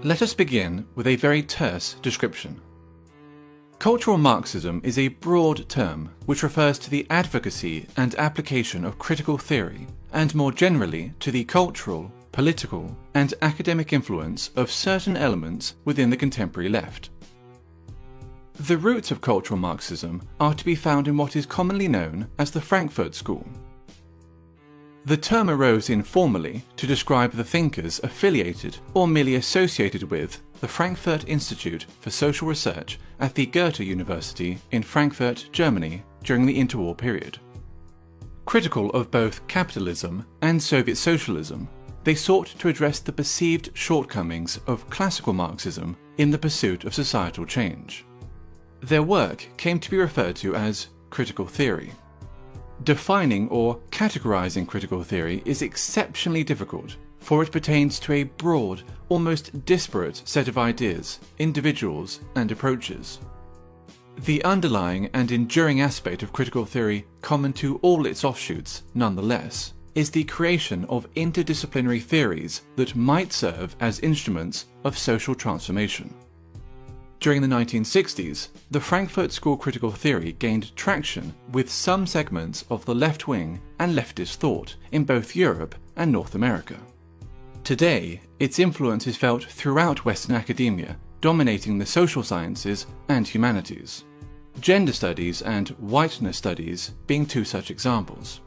Let us begin with a very terse description. Cultural Marxism is a broad term which refers to the advocacy and application of critical theory, and more generally to the cultural, political, and academic influence of certain elements within the contemporary left. The roots of cultural Marxism are to be found in what is commonly known as the Frankfurt School. The term arose informally to describe the thinkers affiliated or merely associated with the Frankfurt Institute for Social Research at the Goethe University in Frankfurt, Germany during the interwar period. Critical of both capitalism and Soviet socialism, they sought to address the perceived shortcomings of classical Marxism in the pursuit of societal change. Their work came to be referred to as critical theory. Defining or categorizing critical theory is exceptionally difficult, for it pertains to a broad, almost disparate set of ideas, individuals, and approaches. The underlying and enduring aspect of critical theory, common to all its offshoots, nonetheless, is the creation of interdisciplinary theories that might serve as instruments of social transformation. During the 1960s, the Frankfurt School critical theory gained traction with some segments of the left-wing and leftist thought in both Europe and North America. Today, its influence is felt throughout Western academia, dominating the social sciences and humanities. Gender studies and whiteness studies being two such examples.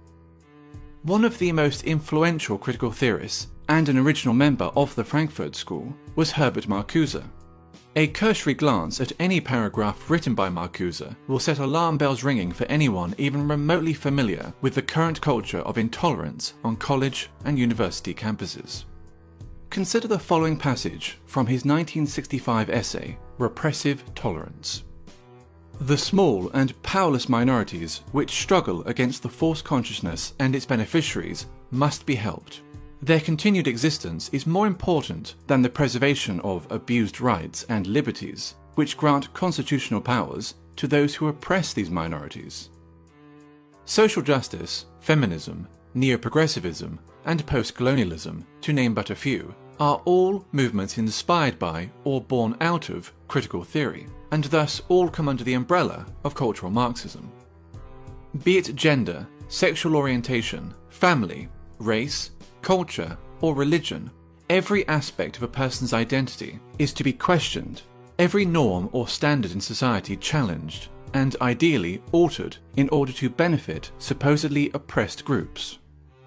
One of the most influential critical theorists and an original member of the Frankfurt School was Herbert Marcuse. A cursory glance at any paragraph written by Marcuse will set alarm bells ringing for anyone even remotely familiar with the current culture of intolerance on college and university campuses. Consider the following passage from his 1965 essay, Repressive Tolerance. The small and powerless minorities which struggle against the false consciousness and its beneficiaries must be helped. Their continued existence is more important than the preservation of abused rights and liberties, which grant constitutional powers to those who oppress these minorities. Social justice, feminism, neo-progressivism, and post-colonialism, to name but a few, are all movements inspired by or born out of critical theory, and thus all come under the umbrella of cultural Marxism. Be it gender, sexual orientation, family, race, culture, or religion, every aspect of a person's identity is to be questioned, every norm or standard in society challenged, and ideally altered in order to benefit supposedly oppressed groups.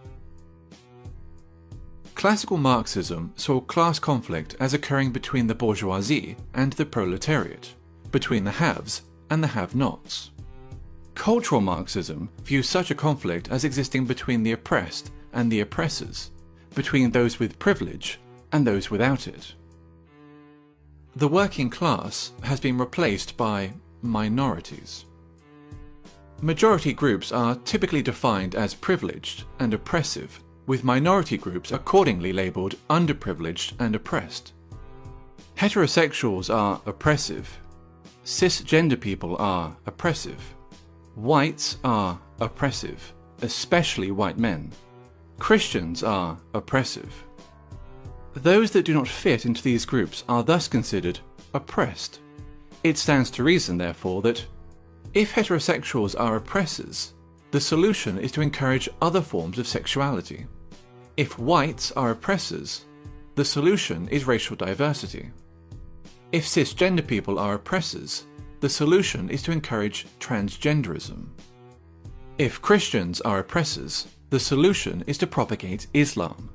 Classical Marxism saw class conflict as occurring between the bourgeoisie and the proletariat, between the haves and the have-nots. Cultural Marxism views such a conflict as existing between the oppressed and the oppressors, between those with privilege and those without it. The working class has been replaced by minorities. Majority groups are typically defined as privileged and oppressive, with minority groups accordingly labelled underprivileged and oppressed. Heterosexuals are oppressive. Cisgender people are oppressive. Whites are oppressive, especially white men. Christians are oppressive. Those that do not fit into these groups are thus considered oppressed. It stands to reason, therefore, that if heterosexuals are oppressors, the solution is to encourage other forms of sexuality. If whites are oppressors, the solution is racial diversity. If cisgender people are oppressors, the solution is to encourage transgenderism. If Christians are oppressors, the solution is to propagate Islam.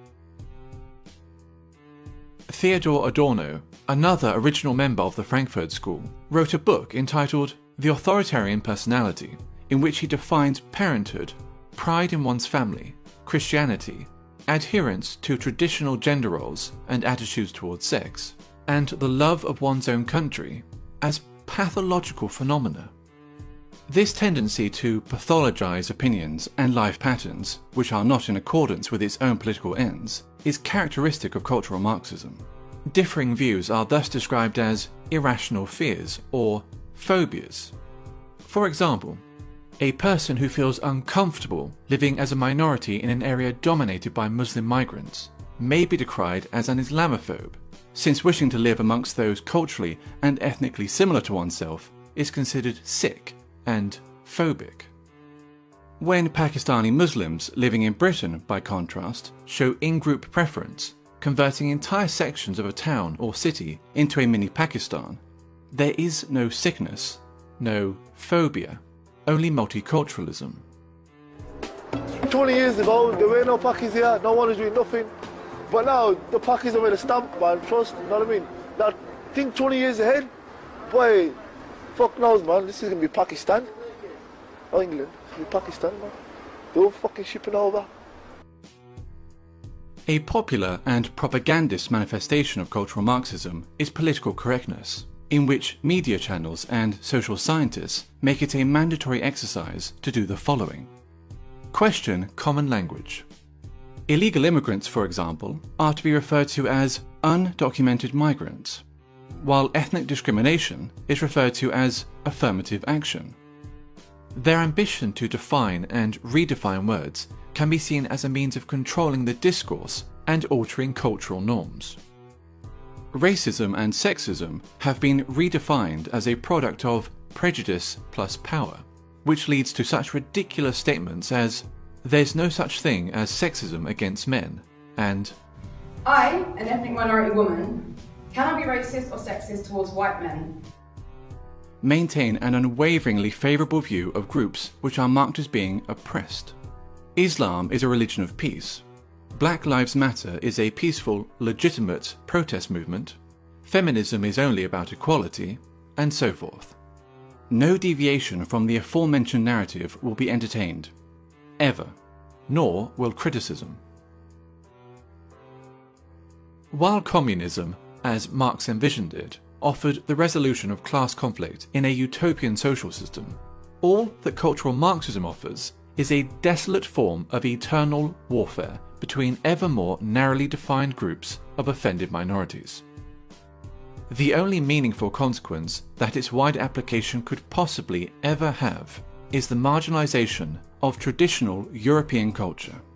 Theodor Adorno, another original member of the Frankfurt School, wrote a book entitled The Authoritarian Personality, in which he defines parenthood, pride in one's family, Christianity, adherence to traditional gender roles and attitudes towards sex, and the love of one's own country as pathological phenomena. This tendency to pathologize opinions and life patterns, which are not in accordance with its own political ends, is characteristic of cultural Marxism. Differing views are thus described as irrational fears or phobias. For example, a person who feels uncomfortable living as a minority in an area dominated by Muslim migrants may be decried as an Islamophobe, since wishing to live amongst those culturally and ethnically similar to oneself is considered sick and phobic. When Pakistani Muslims living in Britain, by contrast, show in-group preference, converting entire sections of a town or city into a mini Pakistan, there is no sickness, no phobia, only multiculturalism. 20 years ago, there were no Pakis here, no one was doing nothing. But now, the Pakis have made a stamp, man, trust, you know what I mean? Now, think 20 years ahead, boy, fuck knows, man, this is going to be Pakistan. Not England, it's going to be Pakistan, man. They're all fucking shipping over. A popular and propagandist manifestation of cultural Marxism is political correctness, in which media channels and social scientists make it a mandatory exercise to do the following. Question common language. Illegal immigrants, for example, are to be referred to as undocumented migrants, while ethnic discrimination is referred to as affirmative action. Their ambition to define and redefine words can be seen as a means of controlling the discourse and altering cultural norms. Racism and sexism have been redefined as a product of prejudice plus power, which leads to such ridiculous statements as, "There's no such thing as sexism against men," and "I, an ethnic minority woman, cannot be racist or sexist towards white men." Maintain an unwaveringly favourable view of groups which are marked as being oppressed. Islam is a religion of peace. Black Lives Matter is a peaceful, legitimate protest movement. Feminism is only about equality, and so forth. No deviation from the aforementioned narrative will be entertained, ever, nor will criticism. While communism, as Marx envisioned it, offered the resolution of class conflict in a utopian social system, all that cultural Marxism offers is a desolate form of eternal warfare between ever more narrowly defined groups of offended minorities. The only meaningful consequence that its wide application could possibly ever have is the marginalization of traditional European culture.